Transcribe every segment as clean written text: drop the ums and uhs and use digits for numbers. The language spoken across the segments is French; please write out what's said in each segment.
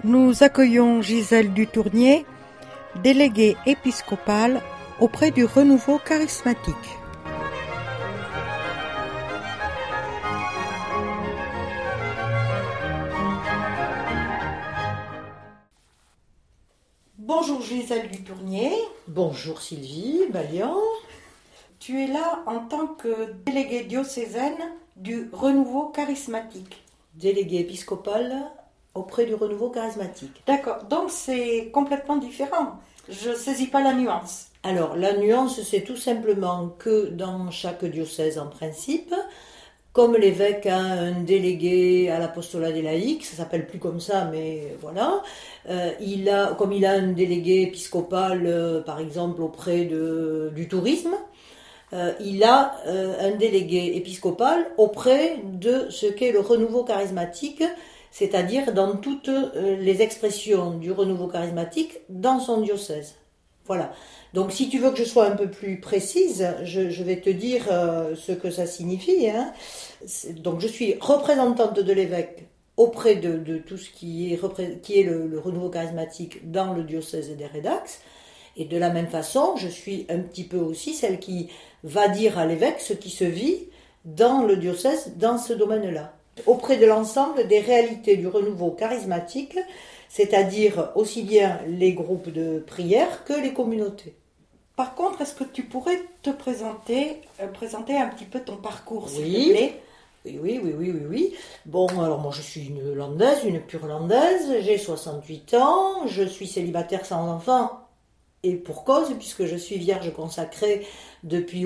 Nous accueillons Gisèle Dutournier, déléguée épiscopale auprès du Renouveau charismatique. Bonjour Gisèle Dutournier. Bonjour Sylvie Balian. Tu es là en tant que déléguée diocésaine du Renouveau charismatique. Déléguée épiscopale auprès du Renouveau charismatique. D'accord, donc c'est complètement différent. Je ne saisis pas la nuance. Alors, la nuance, c'est tout simplement que dans chaque diocèse, en principe, comme l'évêque a un délégué à l'apostolat des laïcs, ça s'appelle plus comme ça, mais voilà, comme il a un délégué épiscopal, par exemple, auprès du tourisme, il a un délégué épiscopal auprès de ce qu'est le renouveau charismatique, c'est-à-dire dans toutes les expressions du renouveau charismatique dans son diocèse. Voilà. Donc si tu veux que je sois un peu plus précise, je vais te dire ce que ça signifie. Hein. Donc je suis représentante de l'évêque auprès de tout ce qui est le renouveau charismatique dans le diocèse des Rédax. Et de la même façon, je suis un petit peu aussi celle qui va dire à l'évêque ce qui se vit dans le diocèse, dans ce domaine-là, auprès de l'ensemble des réalités du renouveau charismatique, c'est-à-dire aussi bien les groupes de prière que les communautés. Par contre, est-ce que tu pourrais te présenter un petit peu ton parcours, s'il Oui. te plaît ? Oui. Bon, alors moi je suis une landaise, une pure landaise, j'ai 68 ans, je suis célibataire sans enfant, et pour cause, puisque je suis vierge consacrée depuis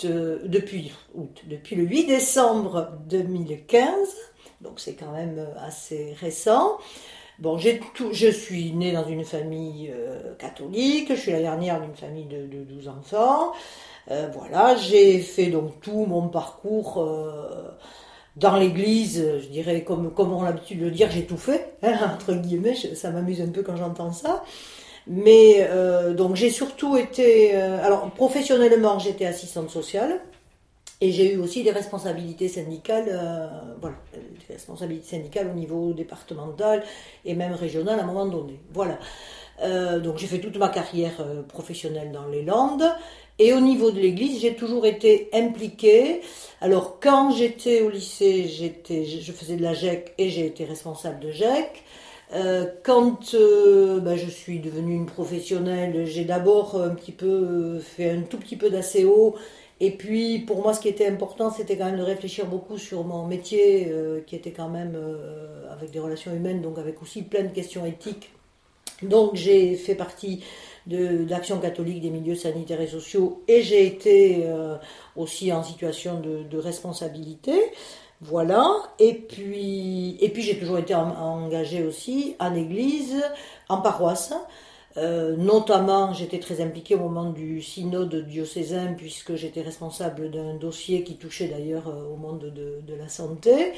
le 8 décembre 2015, donc c'est quand même assez récent. Bon, je suis née dans une famille catholique, je suis la dernière d'une famille de 12 enfants. Voilà, j'ai fait donc tout mon parcours dans l'église, je dirais, comme on a l'habitude de le dire, j'ai tout fait, hein, entre guillemets, ça m'amuse un peu quand j'entends ça. Mais donc j'ai surtout été... alors professionnellement, j'étais assistante sociale. Et j'ai eu aussi des responsabilités syndicales, des responsabilités syndicales au niveau départemental et même régional à un moment donné. Voilà. Donc j'ai fait toute ma carrière professionnelle dans les Landes. Et au niveau de l'église, j'ai toujours été impliquée. Alors quand j'étais au lycée, je faisais de la GEC et j'ai été responsable de GEC. Quand je suis devenue une professionnelle, j'ai d'abord fait un tout petit peu d'ACO. Et puis, pour moi, ce qui était important, c'était quand même de réfléchir beaucoup sur mon métier, qui était quand même avec des relations humaines, donc avec aussi plein de questions éthiques. Donc, j'ai fait partie de l'Action catholique des milieux sanitaires et sociaux, et j'ai été aussi en situation de responsabilité. Voilà. Et puis j'ai toujours été engagée aussi en église, en paroisse. Notamment, j'étais très impliquée au moment du synode diocésain, puisque j'étais responsable d'un dossier qui touchait d'ailleurs au monde de la santé.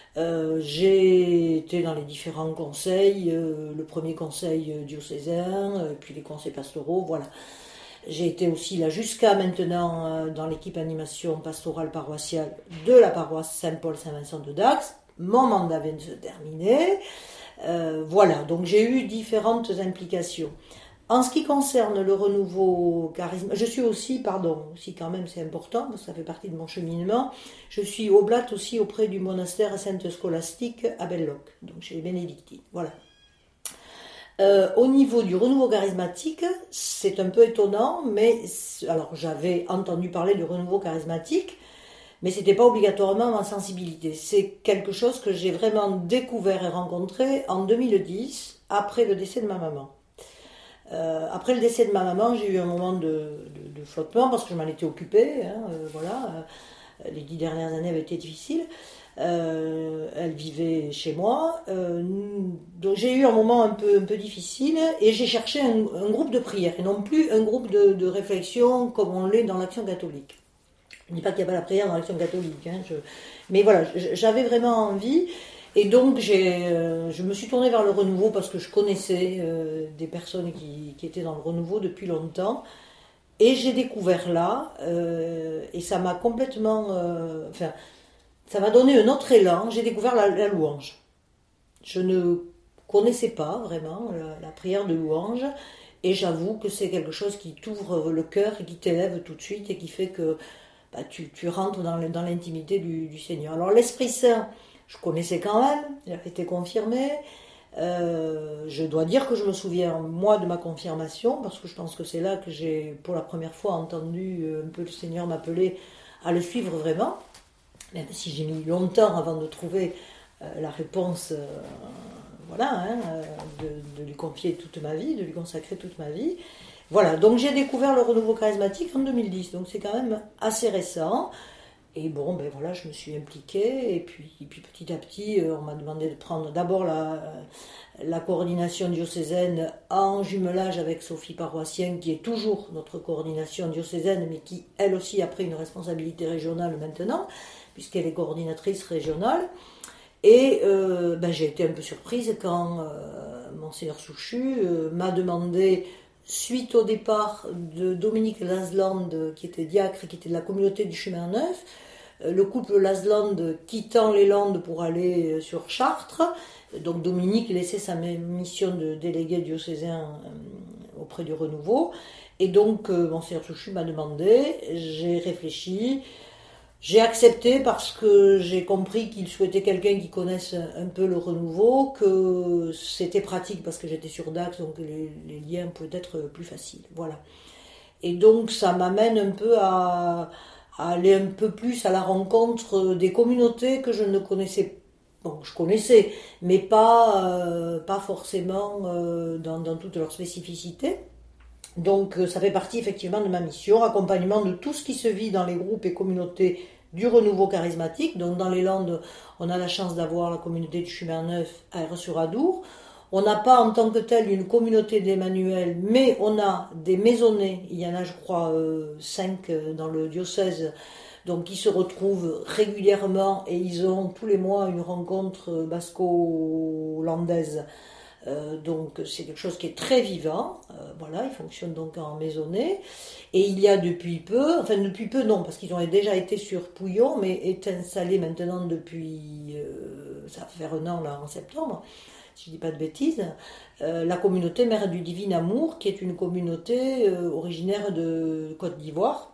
J'ai été dans les différents conseils, le premier conseil diocésain, puis les conseils pastoraux, voilà. J'ai été aussi là jusqu'à maintenant dans l'équipe animation pastorale paroissiale de la paroisse Saint-Paul-Saint-Vincent de Dax. Mon mandat vient de se terminer. Voilà, donc j'ai eu différentes implications. En ce qui concerne le renouveau charisme, je suis aussi quand même c'est important, parce que ça fait partie de mon cheminement, je suis oblate aussi auprès du monastère Sainte-Scolastique à Belloc, donc chez les bénédictines, voilà. Au niveau du renouveau charismatique, c'est un peu étonnant, mais alors j'avais entendu parler du renouveau charismatique, mais c'était pas obligatoirement ma sensibilité. C'est quelque chose que j'ai vraiment découvert et rencontré en 2010, après le décès de ma maman. Après le décès de ma maman, j'ai eu un moment de flottement parce que je m'en étais occupée. Les 10 dernières années avaient été difficiles. Elle vivait chez moi. Donc j'ai eu un moment un peu difficile et j'ai cherché un groupe de prière et non plus un groupe de réflexion comme on l'est dans l'Action catholique. Je ne dis pas qu'il n'y a pas la prière dans l'Action catholique, hein, mais voilà, j'avais vraiment envie. Et donc je me suis tournée vers le renouveau parce que je connaissais des personnes qui étaient dans le renouveau depuis longtemps. Et j'ai découvert là, et ça m'a complètement... ça m'a donné un autre élan. J'ai découvert la louange. Je ne connaissais pas vraiment la prière de louange. Et j'avoue que c'est quelque chose qui t'ouvre le cœur et qui t'élève tout de suite et qui fait que tu rentres dans l'intimité du Seigneur. Alors l'Esprit Saint, je connaissais quand même, il avait été confirmé. Je dois dire que je me souviens, moi, de ma confirmation, parce que je pense que c'est là que j'ai, pour la première fois, entendu un peu le Seigneur m'appeler à le suivre vraiment, même si j'ai mis longtemps avant de trouver la réponse, de lui confier toute ma vie, de lui consacrer toute ma vie. Voilà, donc j'ai découvert le renouveau charismatique en 2010, donc c'est quand même assez récent. Et bon, ben voilà, je me suis impliquée, et puis petit à petit, on m'a demandé de prendre d'abord la coordination diocésaine en jumelage avec Sophie Paroissien, qui est toujours notre coordination diocésaine, mais qui, elle aussi, a pris une responsabilité régionale maintenant, puisqu'elle est coordinatrice régionale. Et j'ai été un peu surprise quand Monseigneur Souchu m'a demandé, suite au départ de Dominique Lasland, qui était diacre et qui était de la communauté du Chemin Neuf, le couple Lasland quittant les Landes pour aller sur Chartres, donc Dominique laissait sa mission de délégué diocésain auprès du Renouveau, et donc Monseigneur Souchu m'a demandé, j'ai réfléchi, j'ai accepté parce que j'ai compris qu'il souhaitait quelqu'un qui connaisse un peu le Renouveau, que c'était pratique parce que j'étais sur Dax, donc les liens pouvaient être plus faciles. Voilà. Et donc ça m'amène un peu à aller un peu plus à la rencontre des communautés que je ne connaissais pas. Bon, je connaissais, mais pas forcément dans toute leur spécificité. Donc ça fait partie effectivement de ma mission, accompagnement de tout ce qui se vit dans les groupes et communautés du renouveau charismatique. Donc dans les Landes, on a la chance d'avoir la communauté du Chemin Neuf à Aire-sur-Adour. On n'a pas en tant que telle une communauté d'Emmanuel, mais on a des maisonnés, il y en a je crois 5 dans le diocèse, donc qui se retrouvent régulièrement et ils ont tous les mois une rencontre basco-landaise. Donc c'est quelque chose qui est très vivant, voilà, ils fonctionnent donc en maisonnée, et il y a depuis peu non, parce qu'ils ont déjà été sur Pouillon, mais est installé maintenant depuis, ça va faire 1 an là en septembre, si je ne dis pas de bêtises, la communauté Mère du Divin Amour, qui est une communauté originaire de Côte d'Ivoire,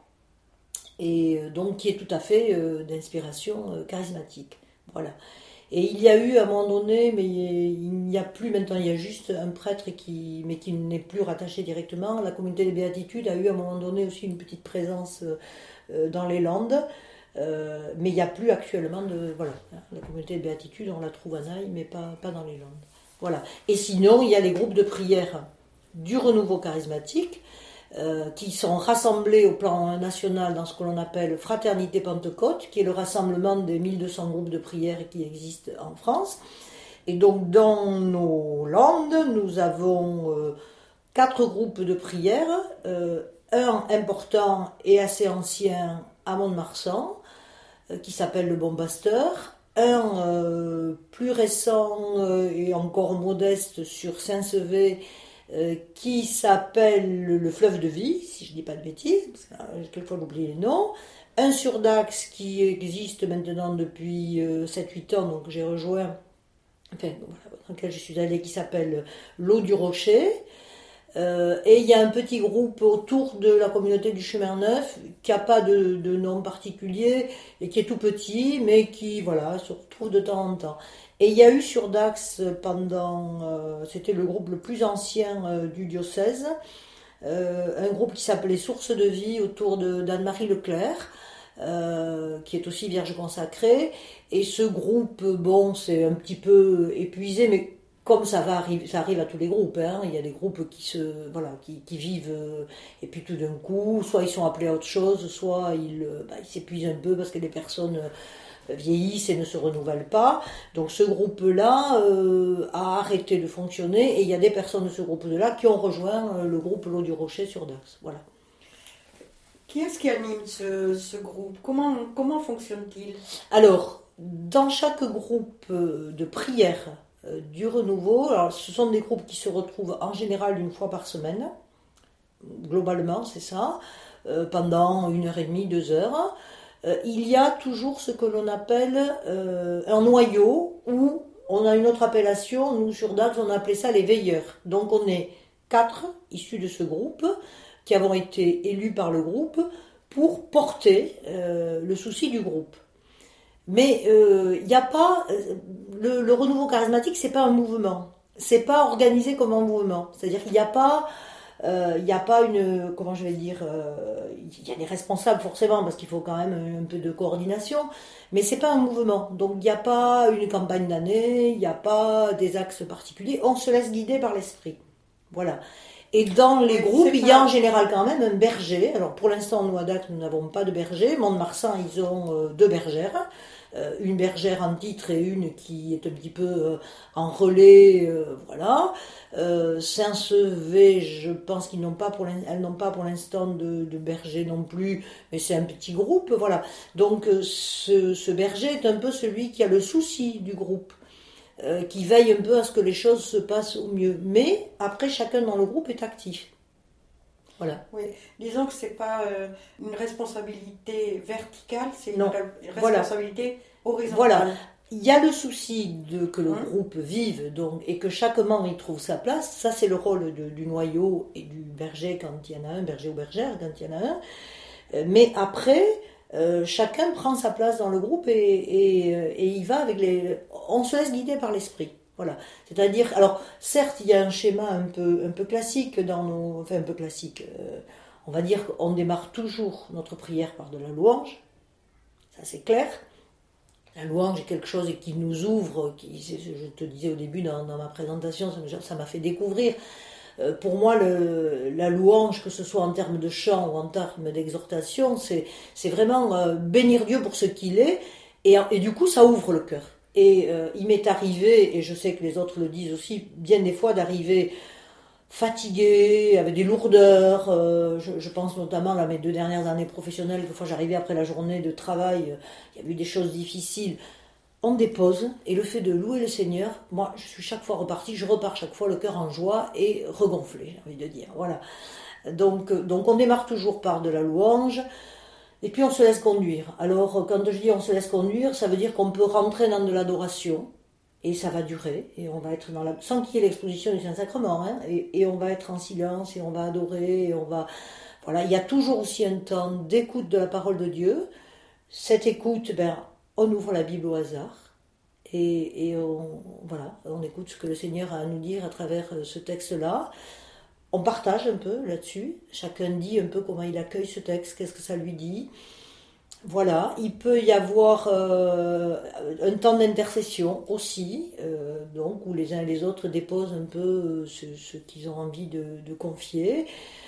et donc qui est tout à fait d'inspiration charismatique, voilà. Et il y a eu à un moment donné, mais il n'y a plus maintenant, il y a juste un prêtre qui n'est plus rattaché directement. La communauté des Béatitudes a eu à un moment donné aussi une petite présence dans les Landes, mais il n'y a plus actuellement voilà, la communauté des Béatitudes, on la trouve à Naï, mais pas dans les Landes. Voilà. Et sinon, il y a les groupes de prière du renouveau charismatique, qui sont rassemblés au plan national dans ce que l'on appelle Fraternité Pentecôte, qui est le rassemblement des 1200 groupes de prière qui existent en France. Et donc dans nos Landes, nous avons 4 groupes de prière, un important et assez ancien à Mont-de-Marsan, qui s'appelle le Bon Pasteur, un plus récent et encore modeste sur Saint-Sevé, qui s'appelle le Fleuve de Vie, si je ne dis pas de bêtises, parce que quelquefois j'oublie les noms, un sur Dax qui existe maintenant depuis 7-8 ans, donc j'ai rejoint, dans lequel je suis allée, qui s'appelle l'Eau du Rocher, et il y a un petit groupe autour de la communauté du Chemin Neuf qui n'a pas de nom particulier et qui est tout petit, mais qui se retrouve de temps en temps. Et il y a eu sur Dax c'était le groupe le plus ancien du diocèse, un groupe qui s'appelait Source de Vie autour d'Anne-Marie Leclerc, qui est aussi Vierge consacrée. Et ce groupe, c'est un petit peu épuisé, mais comme ça arrive à tous les groupes, hein. Il y a des groupes qui vivent, et puis tout d'un coup, soit ils sont appelés à autre chose, soit ils s'épuisent un peu parce que les personnes vieillissent et ne se renouvellent pas. Donc ce groupe-là a arrêté de fonctionner, et il y a des personnes de ce groupe-là qui ont rejoint le groupe L'Eau du Rocher sur Dax. Voilà. Qui est-ce qui anime ce groupe ? Comment fonctionne-t-il ? Alors, dans chaque groupe de prière du renouveau, alors ce sont des groupes qui se retrouvent en général 1 fois par semaine, globalement c'est ça, pendant 1h30, 2 heures. Il y a toujours ce que l'on appelle un noyau où on a une autre appellation, nous sur Dax, on a appelé ça les veilleurs. Donc on est 4 issus de ce groupe qui avons été élus par le groupe pour porter le souci du groupe. Mais il n'y a pas le renouveau charismatique, c'est pas un mouvement, c'est pas organisé comme un mouvement. C'est-à-dire qu'il n'y a pas une, comment je vais dire, il y a des responsables forcément parce qu'il faut quand même un peu de coordination, mais c'est pas un mouvement. Donc il n'y a pas une campagne d'année, il n'y a pas des axes particuliers. On se laisse guider par l'esprit. Voilà. Et dans les groupes, il y a en général quand même un berger. Alors pour l'instant, nous à Dax, nous n'avons pas de berger. Mont-de-Marsan, ils ont 2 bergères. Une bergère en titre et une qui est un petit peu en relais, voilà. Saint-Sevé, je pense elles n'ont pas pour l'instant de berger non plus, mais c'est un petit groupe, voilà. Donc ce berger est un peu celui qui a le souci du groupe. Qui veille un peu à ce que les choses se passent au mieux. Mais après, chacun dans le groupe est actif. Voilà. Oui, disons que c'est pas une responsabilité verticale, c'est une responsabilité horizontale. Voilà. Il y a le souci que le groupe vive donc, et que chaque membre y trouve sa place. Ça, c'est le rôle du noyau et du berger quand il y en a un, berger ou bergère quand il y en a un. Mais après... chacun prend sa place dans le groupe et il va avec on se laisse guider par l'esprit. Voilà. C'est-à-dire, alors certes, il y a un schéma un peu classique un peu classique. On va dire qu'on démarre toujours notre prière par de la louange. Ça c'est clair. La louange est quelque chose qui nous ouvre. Je te disais au début dans ma présentation, ça m'a fait découvrir. Pour moi, la louange, que ce soit en termes de chant ou en termes d'exhortation, c'est vraiment bénir Dieu pour ce qu'il est, et du coup, ça ouvre le cœur. Et il m'est arrivé, et je sais que les autres le disent aussi, bien des fois d'arriver fatigué, avec des lourdeurs. Je pense notamment à mes 2 dernières années professionnelles, quelquefois j'arrivais après la journée de travail, il y a eu des choses difficiles. On dépose, et le fait de louer le Seigneur, moi je suis chaque fois repartie, je repars chaque fois le cœur en joie et regonflé, j'ai envie de dire, voilà. Donc on démarre toujours par de la louange, et puis on se laisse conduire. Alors quand je dis on se laisse conduire, ça veut dire qu'on peut rentrer dans de l'adoration, et ça va durer, et on va être sans qu'il y ait l'exposition du Saint-Sacrement, hein, et on va être en silence, et on va adorer, et on va... Voilà, il y a toujours aussi un temps d'écoute de la parole de Dieu. Cette écoute, on ouvre la Bible au hasard et on écoute ce que le Seigneur a à nous dire à travers ce texte-là. On partage un peu là-dessus. Chacun dit un peu comment il accueille ce texte, qu'est-ce que ça lui dit. Voilà, il peut y avoir un temps d'intercession aussi, donc où les uns et les autres déposent un peu ce qu'ils ont envie de confier.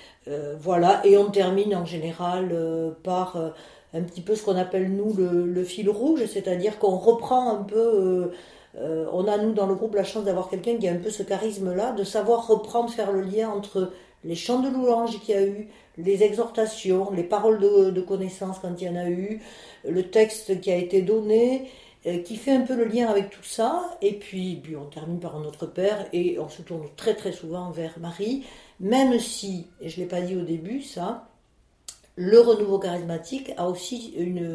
Voilà, et on termine en général par... un petit peu ce qu'on appelle nous le fil rouge, c'est-à-dire qu'on reprend un peu, on a nous dans le groupe la chance d'avoir quelqu'un qui a un peu ce charisme-là, de savoir reprendre, faire le lien entre les chants de louange qu'il y a eu, les exhortations, les paroles de connaissance quand il y en a eu, le texte qui a été donné, qui fait un peu le lien avec tout ça, et puis on termine par notre Père, et on se tourne très très souvent vers Marie, même si, et je ne l'ai pas dit au début ça, le renouveau charismatique a aussi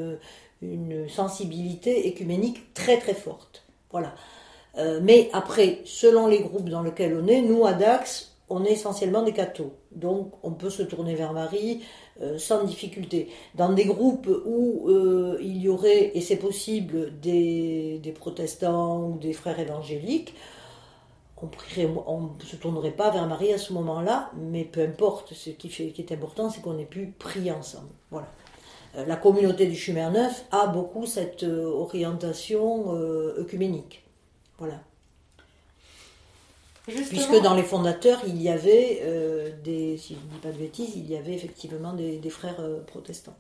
une sensibilité écuménique très très forte. Voilà. Mais après, selon les groupes dans lesquels on est, nous à Dax, on est essentiellement des cathos. Donc on peut se tourner vers Marie sans difficulté. Dans des groupes où il y aurait, et c'est possible, des protestants ou des frères évangéliques, on ne se tournerait pas vers Marie à ce moment-là, mais peu importe, ce qui est important, c'est qu'on ait pu prier ensemble. Voilà. La communauté du Chemin Neuf a beaucoup cette orientation œcuménique. Voilà. Justement. Puisque dans les fondateurs, il y avait si je ne dis pas de bêtises, il y avait effectivement des frères protestants.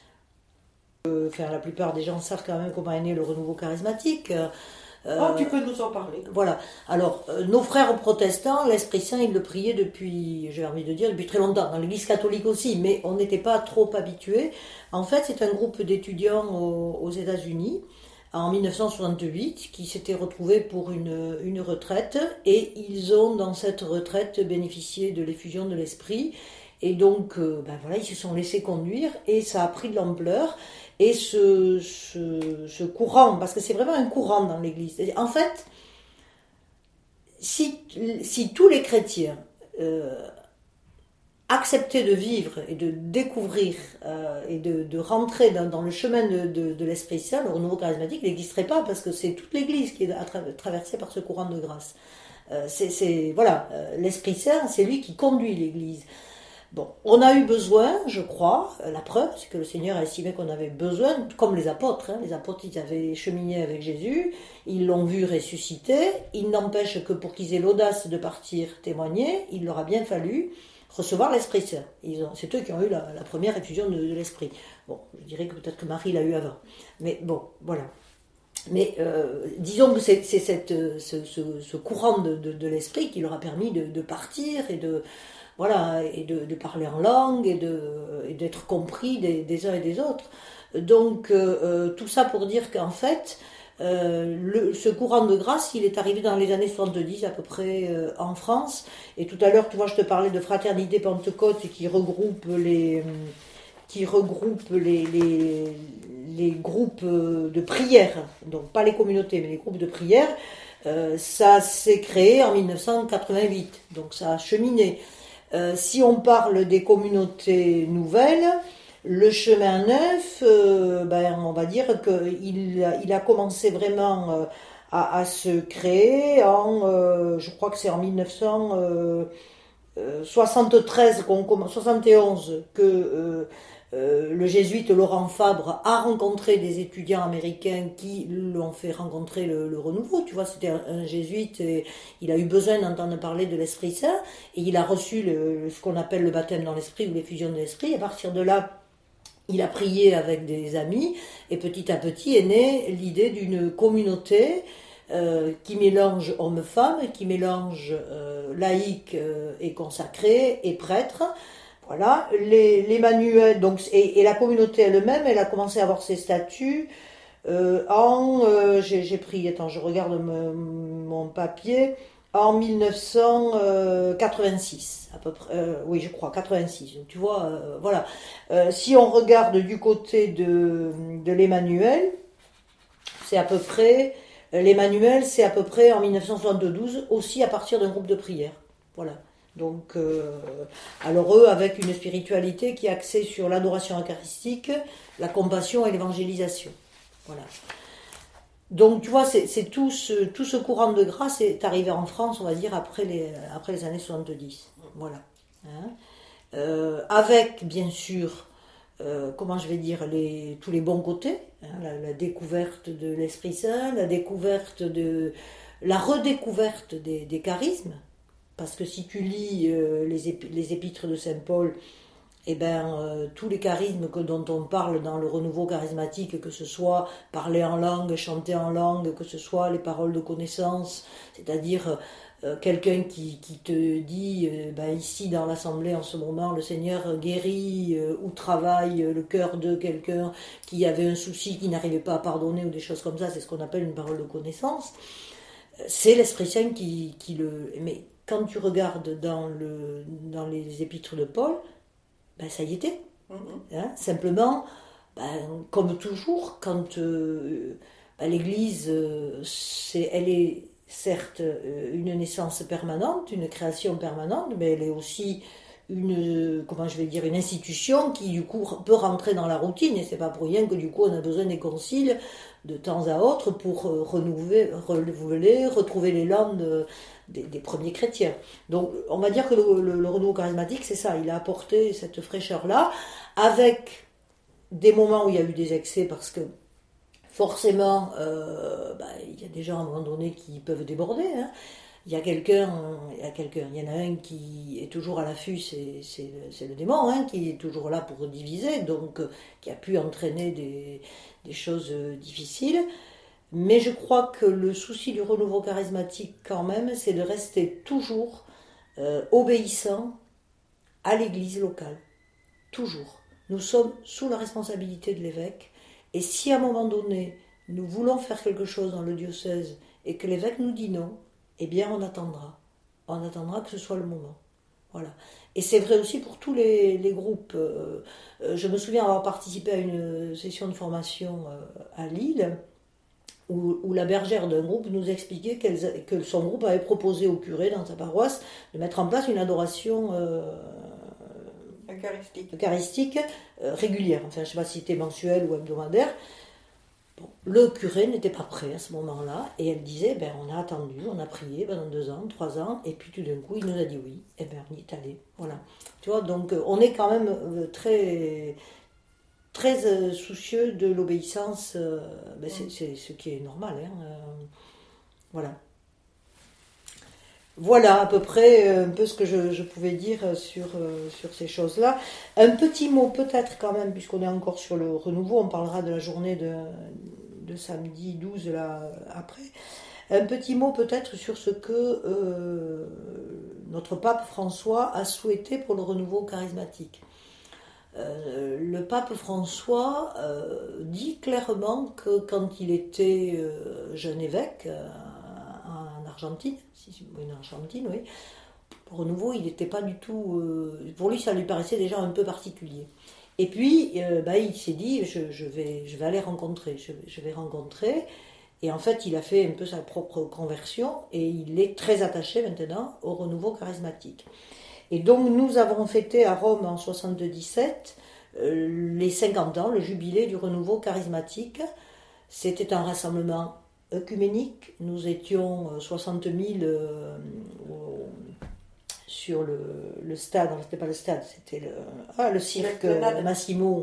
La plupart des gens savent quand même comment est né le renouveau charismatique. Tu peux nous en parler. Voilà. Alors, nos frères protestants, l'Esprit Saint, ils le priaient depuis, j'ai envie de dire, depuis très longtemps. Dans l'Église catholique aussi, mais on n'était pas trop habitués. En fait, c'est un groupe d'étudiants aux États-Unis, en 1968, qui s'étaient retrouvés pour une retraite, et ils ont, dans cette retraite, bénéficié de l'effusion de l'Esprit. Et donc, ils se sont laissés conduire, et ça a pris de l'ampleur. Et ce courant, parce que c'est vraiment un courant dans l'Église. En fait, si tous les chrétiens acceptaient de vivre et de découvrir et de rentrer dans le chemin de l'Esprit Saint, le renouveau charismatique n'existerait pas, parce que c'est toute l'Église qui est traversée par ce courant de grâce. L'Esprit Saint, c'est lui qui conduit l'Église. Bon, on a eu besoin, je crois, la preuve, c'est que le Seigneur a estimé qu'on avait besoin, comme les apôtres. Les apôtres, ils avaient cheminé avec Jésus, ils l'ont vu ressusciter. Il n'empêche que pour qu'ils aient l'audace de partir témoigner, il leur a bien fallu recevoir l'Esprit Saint. C'est eux qui ont eu la première effusion de l'Esprit. Bon, je dirais que peut-être que Marie l'a eu avant. Mais bon, voilà. Mais disons que c'est ce courant de l'Esprit qui leur a permis de partir et de parler en langue et d'être compris des uns et des autres. Donc tout ça pour dire qu'en fait, ce courant de grâce, il est arrivé dans les années 70 à peu près en France. Et tout à l'heure, tu vois, je te parlais de Fraternité Pentecôte qui regroupe les groupes de prière, donc pas les communautés, mais les groupes de prière. Ça s'est créé en 1988, donc ça a cheminé. Si on parle des communautés nouvelles, le chemin neuf, on va dire qu'il a commencé vraiment à se créer je crois que c'est en 1973, 71, que le jésuite Laurent Fabre a rencontré des étudiants américains qui l'ont fait rencontrer le renouveau. Tu vois, c'était un jésuite et il a eu besoin d'entendre parler de l'Esprit Saint et il a reçu ce qu'on appelle le baptême dans l'Esprit ou l'effusion de l'Esprit. À partir de là, il a prié avec des amis et petit à petit est née l'idée d'une communauté qui mélange hommes-femmes, qui mélange laïcs et consacrés et prêtres. Voilà, les manuels, donc, et la communauté elle-même, elle a commencé à avoir ses statuts j'ai pris, attends, je regarde mon papier, en 1986, à peu près, oui, je crois, 86. Donc, tu vois, voilà. Si on regarde du côté de l'Emmanuel, c'est à peu près, l'Emmanuel, c'est à peu près en 1972, aussi à partir d'un groupe de prière. Voilà. Donc, alors eux, avec une spiritualité qui est axée sur l'adoration eucharistique, la compassion et l'évangélisation. Voilà. Donc, tu vois, c'est tout ce courant de grâce est arrivé en France, on va dire, après les années 70. Voilà. Hein. Avec, bien sûr, comment je vais dire, tous les bons côtés, hein, la découverte de l'Esprit Saint, la redécouverte des charismes. Parce que si tu lis les épîtres de Saint Paul, tous les charismes dont on parle dans le renouveau charismatique, que ce soit parler en langue, chanter en langue, que ce soit les paroles de connaissance, c'est-à-dire quelqu'un qui te dit, ici dans l'assemblée en ce moment, le Seigneur guérit ou travaille le cœur de quelqu'un qui avait un souci, qui n'arrivait pas à pardonner ou des choses comme ça, c'est ce qu'on appelle une parole de connaissance. C'est l'Esprit Saint qui le... Mais quand tu regardes dans les épîtres de Paul, ça y était. Hein, simplement, comme toujours, quand l'Église, elle est certes une naissance permanente, une création permanente, mais elle est aussi une institution qui du coup peut rentrer dans la routine, et c'est pas pour rien que du coup on a besoin des conciles de temps à autre pour renouveler, retrouver l'élan des premiers chrétiens. Donc on va dire que le renouveau charismatique, c'est ça, il a apporté cette fraîcheur-là, avec des moments où il y a eu des excès, parce que forcément, il y a des gens à un moment donné qui peuvent déborder, hein. Il y en a un qui est toujours à l'affût, c'est le démon, hein, qui est toujours là pour diviser, donc qui a pu entraîner des choses difficiles. Mais je crois que le souci du renouveau charismatique, quand même, c'est de rester toujours obéissant à l'Église locale. Toujours. Nous sommes sous la responsabilité de l'évêque, et si à un moment donné, nous voulons faire quelque chose dans le diocèse et que l'évêque nous dit non, eh bien on attendra. On attendra que ce soit le moment. Voilà. Et c'est vrai aussi pour tous les groupes. Je me souviens avoir participé à une session de formation à Lille, où la bergère d'un groupe nous expliquait que son groupe avait proposé au curé dans sa paroisse de mettre en place une adoration eucharistique régulière. Enfin, je ne sais pas si c'était mensuel ou hebdomadaire. Bon, le curé n'était pas prêt à ce moment-là, et elle disait, on a attendu, on a prié pendant 2 ans, 3 ans, et puis tout d'un coup, il nous a dit oui, et on y est allé. Voilà. Tu vois, donc on est quand même très, très soucieux de l'obéissance, c'est ce qui est normal. Voilà. Voilà à peu près un peu ce que je pouvais dire sur ces choses-là. Un petit mot peut-être quand même, puisqu'on est encore sur le renouveau, on parlera de la journée de samedi 12 là, après. Un petit mot peut-être sur ce que notre pape François a souhaité pour le renouveau charismatique. Le pape François dit clairement que quand il était jeune évêque en Argentine, oui, pour renouveau, il n'était pas du tout. Pour lui, ça lui paraissait déjà un peu particulier. Et puis, il s'est dit, je vais aller rencontrer, je vais rencontrer. Et en fait, il a fait un peu sa propre conversion et il est très attaché maintenant au renouveau charismatique. Et donc, nous avons fêté à Rome en 77 les 50 ans, le jubilé du renouveau charismatique. C'était un rassemblement œcuménique. Nous étions 60 000 sur le stade, non, c'était pas le stade, c'était le cirque Massimo,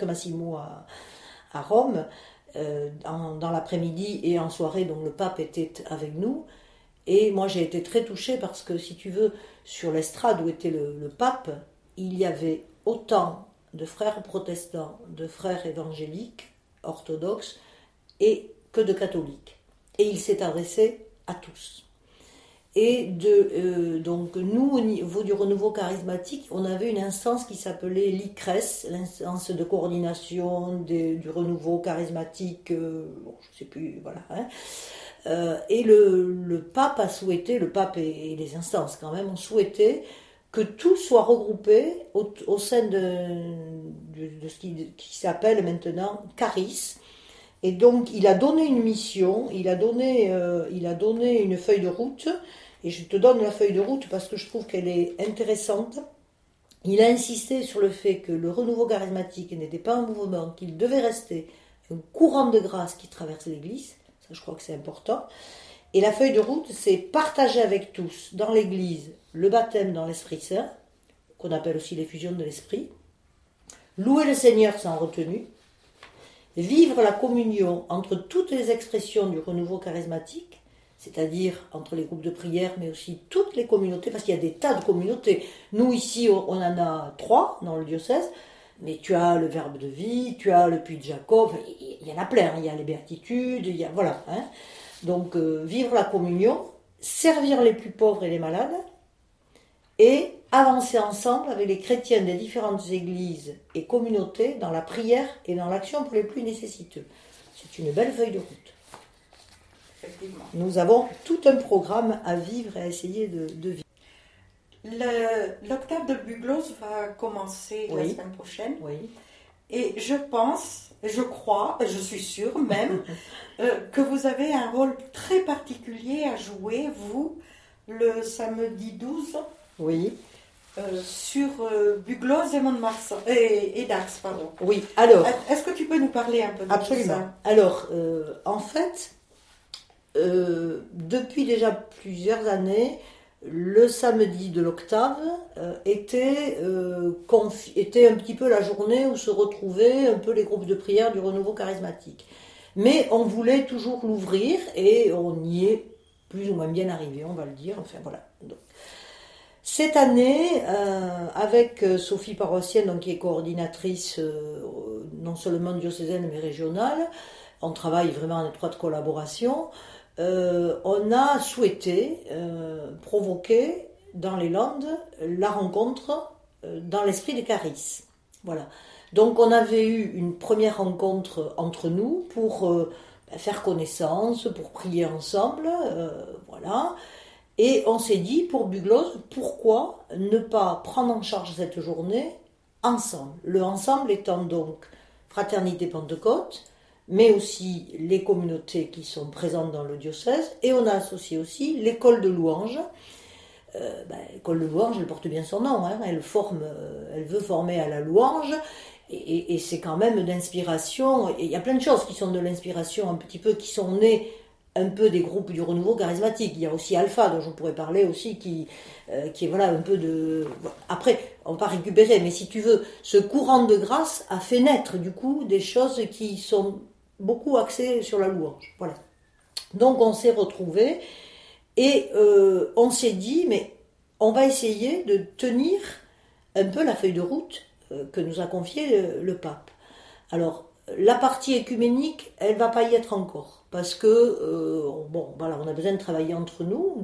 à Rome, dans l'après-midi et en soirée, donc le pape était avec nous. Et moi j'ai été très touchée parce que, si tu veux, sur l'estrade où était le pape, il y avait autant de frères protestants, de frères évangéliques, orthodoxes, et que de catholiques. Et il s'est adressé à tous. Et donc nous, au niveau du renouveau charismatique, on avait une instance qui s'appelait l'ICRES, l'instance de coordination du renouveau charismatique, je ne sais plus, voilà. Et le pape a souhaité, le pape et les instances quand même, ont souhaité que tout soit regroupé au sein de ce qui s'appelle maintenant Charis. Et donc il a donné une mission, il a donné une feuille de route, et je te donne la feuille de route parce que je trouve qu'elle est intéressante. Il a insisté sur le fait que le renouveau charismatique n'était pas un mouvement, qu'il devait rester un courant de grâce qui traverse l'Église, ça je crois que c'est important. Et la feuille de route, c'est partager avec tous dans l'Église le baptême dans l'Esprit Saint, qu'on appelle aussi l'effusion de l'Esprit, louer le Seigneur sans retenue, vivre la communion entre toutes les expressions du renouveau charismatique, c'est-à-dire entre les groupes de prière, mais aussi toutes les communautés, parce qu'il y a des tas de communautés. Nous, ici, on en a 3 dans le diocèse, mais tu as le Verbe de vie, tu as le Puits de Jacob, il y en a plein, il y a les béatitudes, il y a, voilà. Donc, vivre la communion, servir les plus pauvres et les malades, et avancer ensemble avec les chrétiens des différentes églises et communautés dans la prière et dans l'action pour les plus nécessiteux. C'est une belle feuille de route. Effectivement. Nous avons tout un programme à vivre et à essayer de vivre. L'octave de Bugloss va commencer la semaine prochaine. Oui. Et je pense, je crois, je suis sûre même, que vous avez un rôle très particulier à jouer, vous, le samedi 12. Oui. Sur Bugloss et Mont-de-Marsan et Dax, pardon. Oui, alors. Est-ce que tu peux nous parler un peu de absolument. tout ça? Alors, en fait, depuis déjà plusieurs années, le samedi de l'octave était un petit peu la journée où se retrouvaient un peu les groupes de prière du renouveau charismatique. Mais on voulait toujours l'ouvrir et on y est plus ou moins bien arrivé, on va le dire. Enfin voilà. Donc, cette année, avec Sophie Paroissienne, donc, qui est coordinatrice non seulement diocésaine mais régionale, on travaille vraiment en étroite collaboration. On a souhaité provoquer dans les Landes la rencontre dans l'esprit des Charis. Voilà. Donc on avait eu une première rencontre entre nous pour faire connaissance, pour prier ensemble, voilà. Et on s'est dit, pour Bugloss, pourquoi ne pas prendre en charge cette journée ensemble? Le ensemble étant donc Fraternité Pentecôte, mais aussi les communautés qui sont présentes dans le diocèse, et on a associé aussi l'école de louanges. L'école de louange, elle porte bien son nom, hein, elle veut former à la louange, et c'est quand même d'inspiration. Et il y a plein de choses qui sont de l'inspiration, un petit peu, qui sont nées un peu des groupes du renouveau charismatique. Il y a aussi Alpha, dont je pourrais parler aussi, qui est voilà un peu de... Après, on va pas récupérer, mais si tu veux, ce courant de grâce a fait naître du coup des choses qui sont beaucoup axées sur la louange. Voilà. Donc on s'est retrouvés et on s'est dit, mais on va essayer de tenir un peu la feuille de route que nous a confiée le pape. Alors, la partie écuménique, elle ne va pas y être encore, parce que, voilà, on a besoin de travailler entre nous,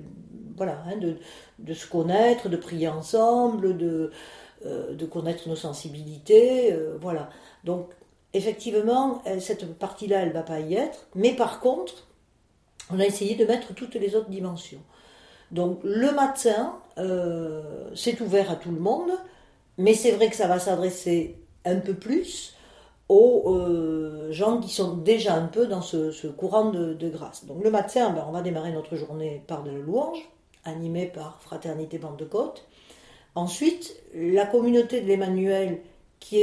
de se connaître, de prier ensemble, de connaître nos sensibilités, voilà. Donc, effectivement, cette partie-là, elle ne va pas y être, mais par contre, on a essayé de mettre toutes les autres dimensions. Donc le matin, c'est ouvert à tout le monde, mais c'est vrai que ça va s'adresser un peu plus aux gens qui sont déjà un peu dans ce courant de grâce. Donc le matin, on va démarrer notre journée par de la louange, animée par Fraternité Pentecôte. Ensuite, la communauté de l'Emmanuel, qui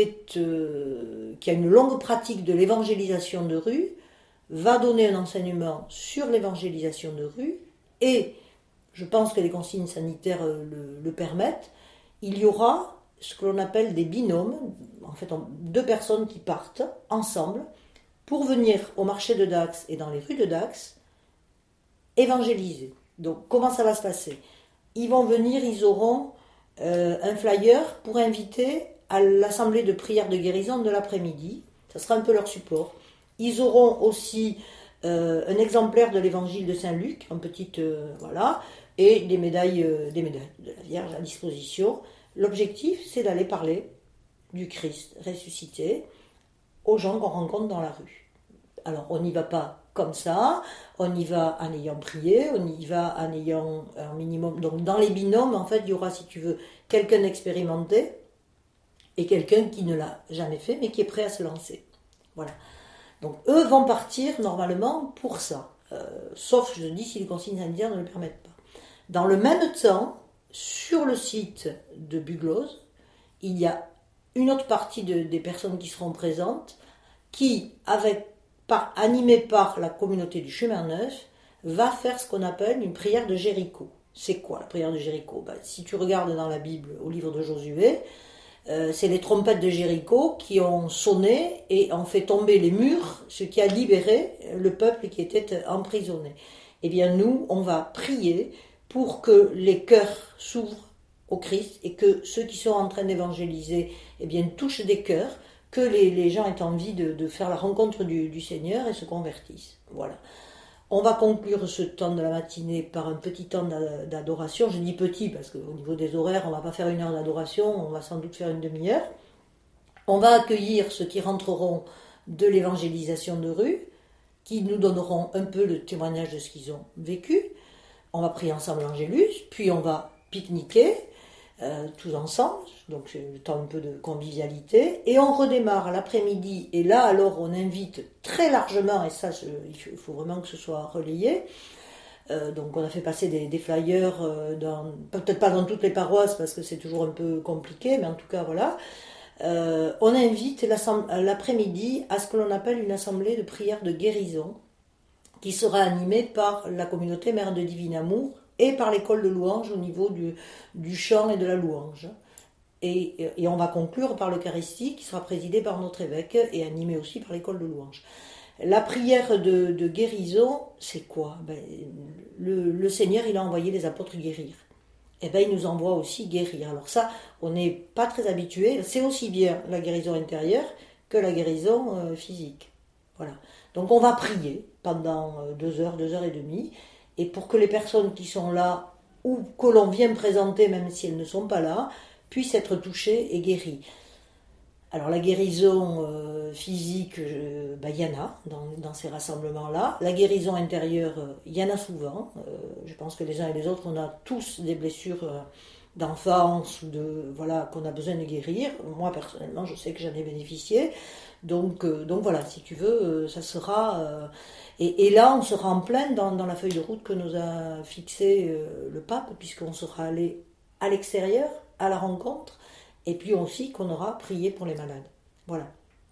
a une longue pratique de l'évangélisation de rue, va donner un enseignement sur l'évangélisation de rue, et je pense que les consignes sanitaires le permettent. Il y aura ce que l'on appelle des binômes, en fait deux personnes qui partent ensemble pour venir au marché de Dax et dans les rues de Dax évangéliser. Donc comment ça va se passer? Ils vont venir, ils auront un flyer pour inviter à l'assemblée de prière de guérison de l'après-midi. Ça sera un peu leur support. Ils auront aussi un exemplaire de l'évangile de Saint-Luc, en petite, voilà, et des médailles de la Vierge à disposition. L'objectif, c'est d'aller parler du Christ ressuscité aux gens qu'on rencontre dans la rue. Alors, on n'y va pas comme ça, on y va en ayant prié, on y va en ayant un minimum... Donc, dans les binômes, en fait, il y aura, si tu veux, quelqu'un d'expérimenté et quelqu'un qui ne l'a jamais fait, mais qui est prêt à se lancer. Voilà. Donc, eux vont partir, normalement, pour ça. Sauf, je dis, si les consignes sanitaires ne le permettent pas. Dans le même temps, sur le site de Bugloz, il y a une autre partie des personnes qui seront présentes qui, animée par la communauté du Chemin Neuf, va faire ce qu'on appelle une prière de Jéricho. C'est quoi la prière de Jéricho? Si tu regardes dans la Bible, au livre de Josué, c'est les trompettes de Jéricho qui ont sonné et ont fait tomber les murs, ce qui a libéré le peuple qui était emprisonné. Eh bien nous, on va prier pour que les cœurs s'ouvrent au Christ et que ceux qui sont en train d'évangéliser touchent des cœurs, que les gens aient envie de faire la rencontre du Seigneur et se convertissent. Voilà. On va conclure ce temps de la matinée par un petit temps d'adoration. Je dis petit parce qu'au niveau des horaires, on ne va pas faire 1 heure d'adoration, on va sans doute faire une demi-heure. On va accueillir ceux qui rentreront de l'évangélisation de rue, qui nous donneront un peu le témoignage de ce qu'ils ont vécu. On va prier ensemble l'Angélus, puis on va pique-niquer tous ensemble, donc c'est le temps un peu de convivialité, et on redémarre l'après-midi, et là alors on invite très largement, et ça il faut vraiment que ce soit relayé, donc on a fait passer des flyers, peut-être pas dans toutes les paroisses parce que c'est toujours un peu compliqué, mais en tout cas voilà, on invite l'après-midi à ce que l'on appelle une assemblée de prière de guérison, qui sera animée par la communauté Mère de Divin Amour et par l'école de louange au niveau du chant et de la louange. Et on va conclure par l'Eucharistie qui sera présidée par notre évêque et animée aussi par l'école de louange. La prière de guérison, c'est quoi? Le Seigneur, il a envoyé les apôtres guérir. Et il nous envoie aussi guérir. Alors ça, on n'est pas très habitué. C'est aussi bien la guérison intérieure que la guérison physique. Voilà. Donc on va prier pendant 2 heures, 2 heures et demie, et pour que les personnes qui sont là, ou que l'on vient présenter, même si elles ne sont pas là, puissent être touchées et guéries. Alors la guérison physique, il y en a dans ces rassemblements-là. La guérison intérieure, il y en a souvent. Je pense que les uns et les autres, on a tous des blessures d'enfance ou qu'on a besoin de guérir. Moi personnellement, je sais que j'en ai bénéficié. Donc voilà, si tu veux, ça sera... et là, on sera en plein dans la feuille de route que nous a fixé le pape, puisqu'on sera allé à l'extérieur, à la rencontre, et puis aussi qu'on aura prié pour les malades. Voilà.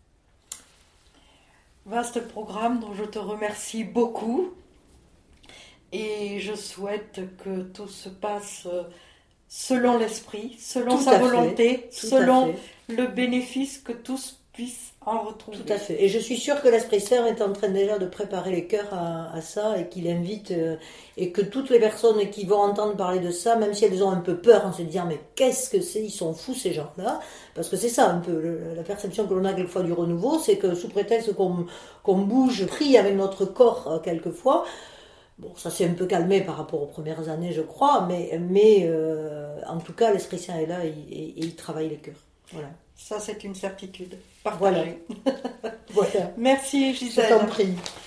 Vaste programme dont je te remercie beaucoup. Et je souhaite que tout se passe selon l'esprit, selon sa volonté, selon le bénéfice que tous puissent en retrouver. Tout à fait. Et je suis sûre que l'Esprit Saint est en train déjà de préparer les cœurs à ça et qu'il invite et que toutes les personnes qui vont entendre parler de ça, même si elles ont un peu peur en se disant mais qu'est-ce que c'est, ils sont fous ces gens-là, parce que c'est ça un peu la perception que l'on a quelquefois du renouveau, c'est que sous prétexte qu'on bouge, prie avec notre corps quelquefois. Bon, ça s'est un peu calmé par rapport aux premières années, je crois, mais en tout cas, l'Esprit Saint est là et il travaille les cœurs. Voilà. Ça, c'est une certitude partagée. Voilà. Merci, Gisèle. Je t'en prie.